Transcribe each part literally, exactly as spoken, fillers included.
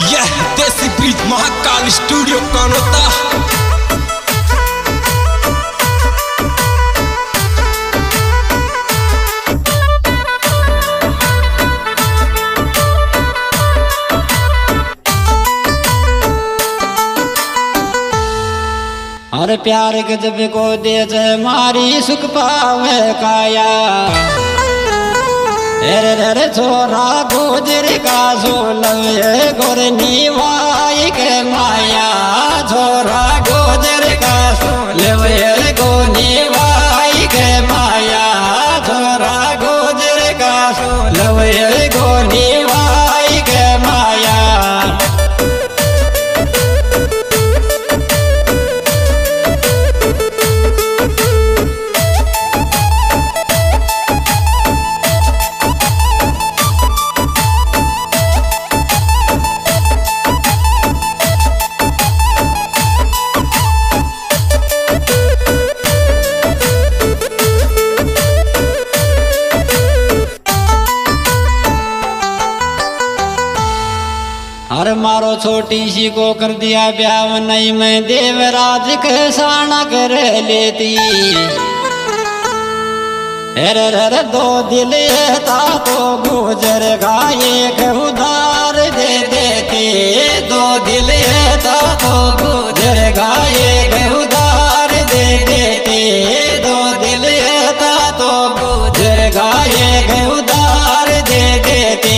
यह देसी bridge Mahakal studio कौन होता। हर प्यार गजब को दे मारी सुख पावे काया। रे रे छोरा गुजर का सोलवे गोर निवाई के माया। छोरा गुजर का सोलवे गो निवाई के माया। छोरा गुजर का सोलवे गो निवाई के माया। हर मारो छोटी सी को कर दिया ब्याह नहीं मैं देवराज के साना कर लेती। अरे रे दो दिल था तो गुजर का एक उधार दे देती। दो दिल था तो गुजर का एक उधार दे देती। दो दिल था तो गुजर का एक उधार दे देती।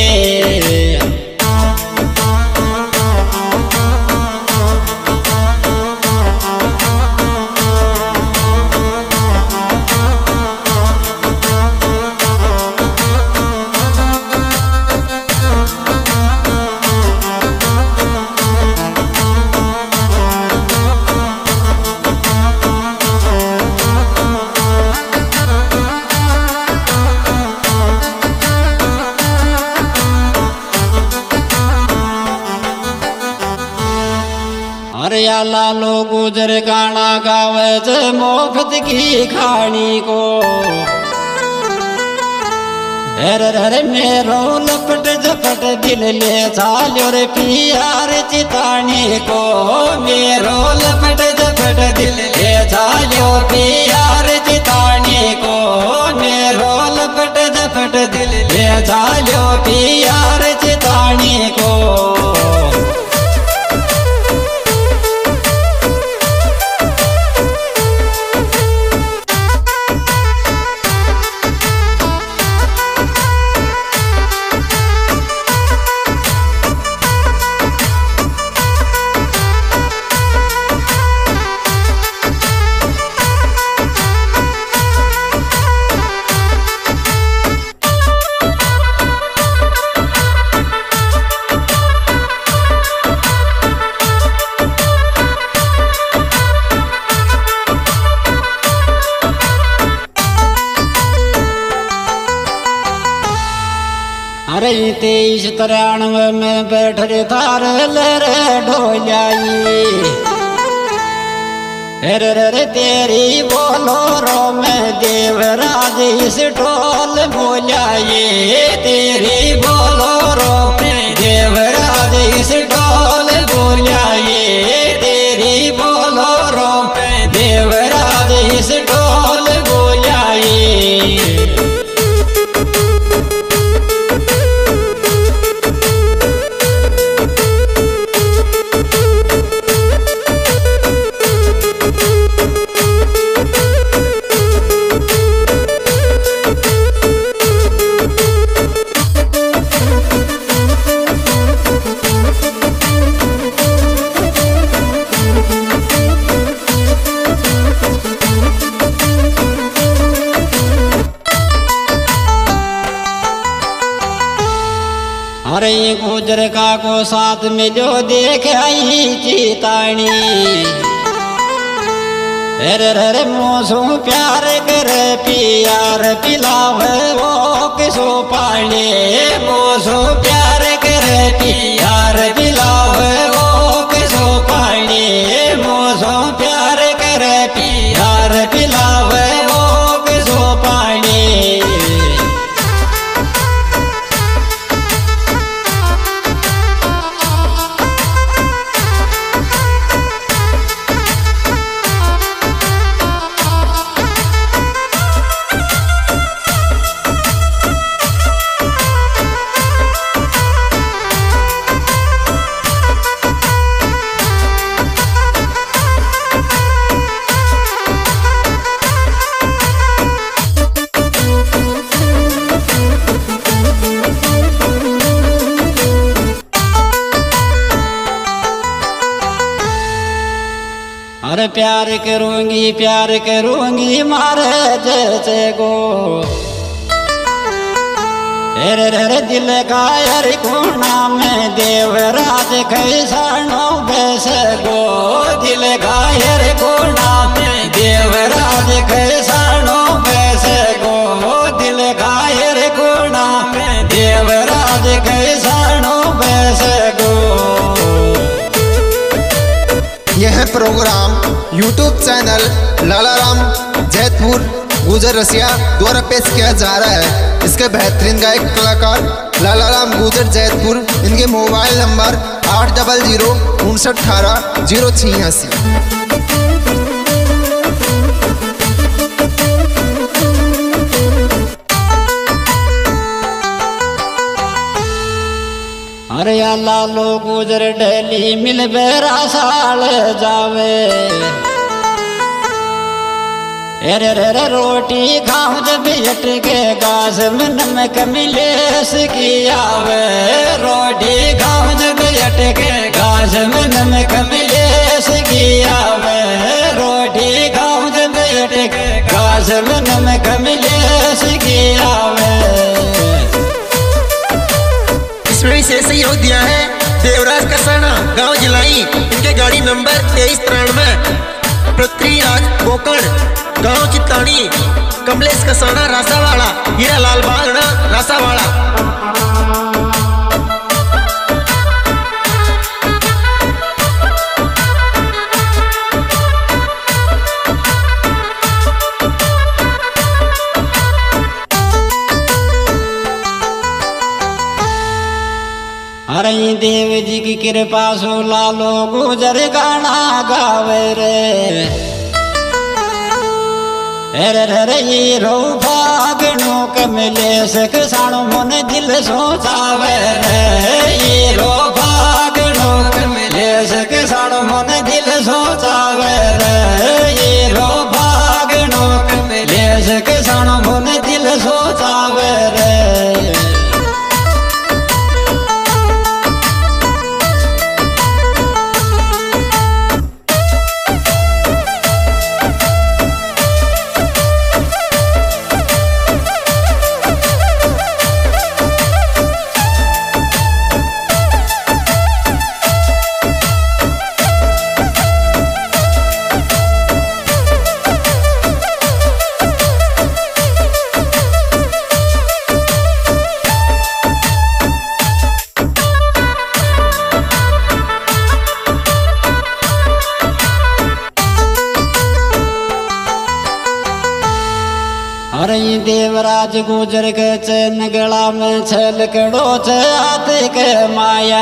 अरे या लालो गुजर गाना गावे मोफत की खानी को। अरे रे मेरो लपट झपट दिल ले चालो रे प्यार चितानी को। मेरो लपट झपट दिल ले चालो प्यार चितानी को। मेरो लपट झपट दिल ले चालो प्यार चितानी को। अरे तेईस तिरानवे में बैठ रे थार लरे ढोलियाई। अरे रे तेरी बोलो रो में देवराज इस ढोल बोलियाई। तेरी बोलो रो में देवराज इस ढोल बोलियाई। तेरी बोलो रो में देवराज इस ढोल बोलियाई। अरे गुजर का को साथ में जो देख आई चितानी। अरे रे मोसो प्यार कर प्यार पिलावे वो किसो पानी। मोसो प्यार कर प्यार पिलावे वो किसो पानी। मोसो प्यार कर प्यार पिलावे वो किसो पानी। अरे प्यार करूंगी प्यार करूंगी मारे जैसे गो रे रे दिल का यार कोना में देवराज कैसानो बैस गो दिल का यार कोना में देवराज कैसानो बैस गो दिल का यार कोना में देवराज कैसानो बैस गो। यह program YouTube channel Lalaram Jaitpur Gujar Rasiya द्वारा पेश किया जा रहा है। इसके बेहतरीन गायक कलाकार लालाराम गुजर जैतपुर, इनके मोबाइल नंबर आठ डबल जीरो उनसठ अठारह जीरो छियासी। अरे लालो गुजर डेली मिल बेरा साल जावे अरे रे रे रोटी खाऊं जब हट के गाज में नमक मिले सकी आवे रोटी खाऊं जब हट के गाज में नमक मिले सकी आवे रोटी खाऊं जब हट के गाज में नमक मिले सकी आवे। इसमें विशेष योग दिया है देवराज कसाना, गांव जिलाई, इनके गाड़ी नंबर तेईस तिरानवे, पृथ्वीराज कोकण, गांव चित्तानी, कमलेश कसाना रासावाड़ा, हीरा लाल बागड़ा रासावाड़ा। अरे देव जी की कृपा सो लालो गुजर गाना गावे रे अरे रे ये रो फागणो कमले सक साणो मन दिल सोचावे रे ये रो फागणो कमले सक साणो मन दिल सोचावे रे ये रो फागणो कमले सक साणो मन दिल सोचावे रे। अरे देवराज गुजर के चैन गला में छल कड़ो हाथ के माया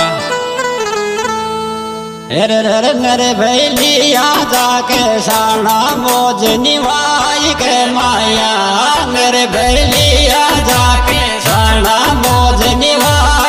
अरे रे मेरे भैलिया जाके साना मोज निवाई के माया मेरे भैलिया जाके साना मोज निवाई